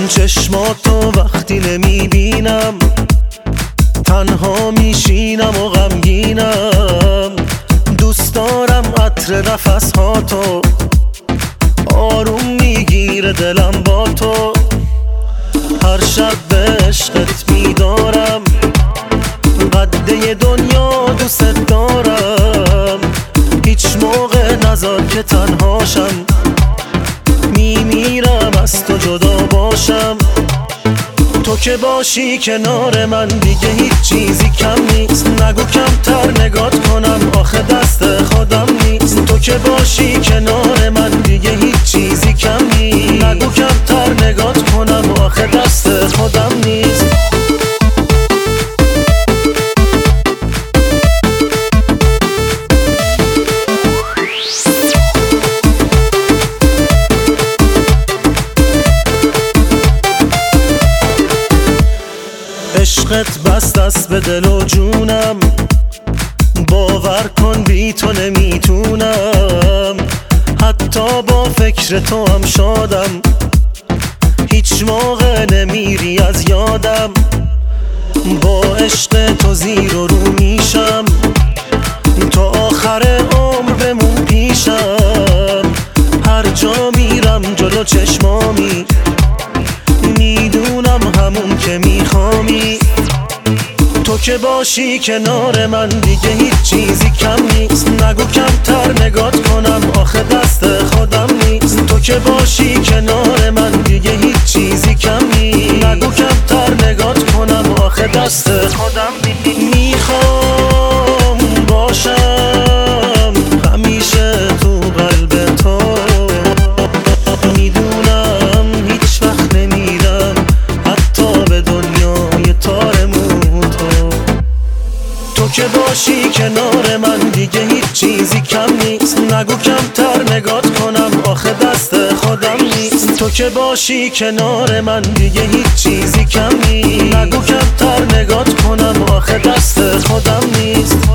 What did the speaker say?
چشماتو وقتی نمیبینم تنها میشینم و غمگینم. دوست دارم عطر نفسهاتو، آروم میگیره دلم با تو. هر شب به عشقت میدارم، قده دنیا دوست دارم. هیچ موقع نذار که تنهاشم، میمیرم از تو جدا باشم. تو که باشی کنار من دیگه هیچ چیزی کم نیست. نگو کمتر نگات کنم، آخه دست خودم نیست. تو که باشی کنار من دیگه هیچ چیزی کم نیست. نگو کمتر نگات کنم، آخه دست خودم نیست. عشقت بست دست به دل و جونم، باور کن بی تو نمیتونم. حتی با فکر تو هم شادم، هیچ موقع نمیری از یادم. با عشق تو زیر و رو میشم، تا آخر عمر بمون پیشم. هر جا میرم جلو چشمامی، میدونم همون که میخوامی. تو که باشی کنار من دیگه هیچ چیزی کم نیست. نگو کمتر نگات کنم، آخه دست خودم نیست. تو که باشی کنار من دیگه هیچ چیزی کم نیست. نگو کمتر نگات کنم، آخه دست خودم نیست. میخوام باشم همیشه تو قلب تو، میدونم هیچ وقت نمیرم حتی به دنیای تارمون تو. تو که باشی کنار من دیگه هیچ چیزی کم نیست. نگو کمتر نگات کنم، آخه دست خودم نیست. تو که باشی کنار من دیگه هیچ چیزی کم نیست. نگو کمتر نگات کنم، آخه دست خودم نیست.